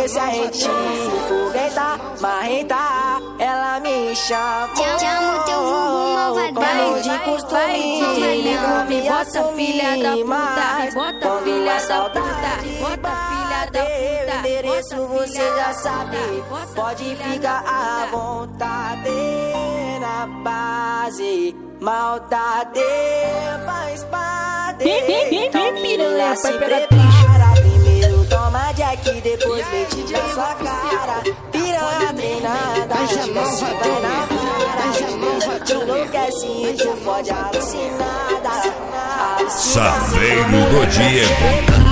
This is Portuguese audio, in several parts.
desse arretinho, fogueta, marreta, ela me chama. Chama o teu vulgo malvadão. De costume, Me bota filha da puta, me bota filha da puta, bota filha da puta. O endereço você já sabe, pode ficar à vontade. Na base, maldade faz parte. Então piranha se prepara, primeiro toma Jack, depois leite na sua cara. Piranha treinada, desce vai na cara. Te enlouquece e te fode alucinada. Saveiro do Diego.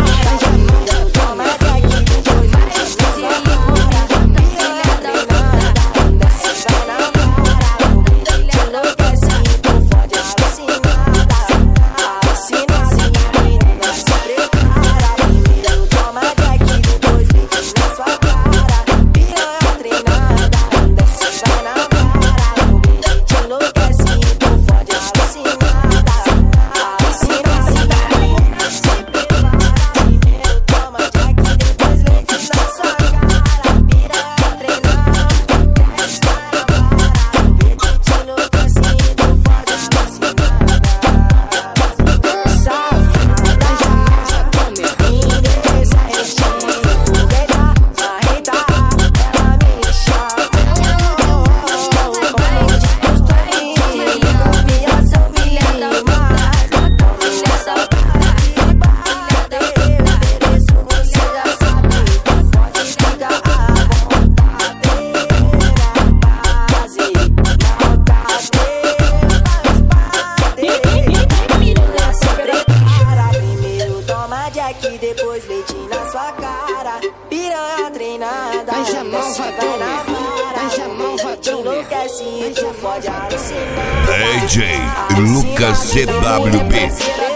Jack, depois leite na sua cara. Piranha treinada, desce vai na cara. Te enlouquece e te fode alucinada. DJ Lucas CWB.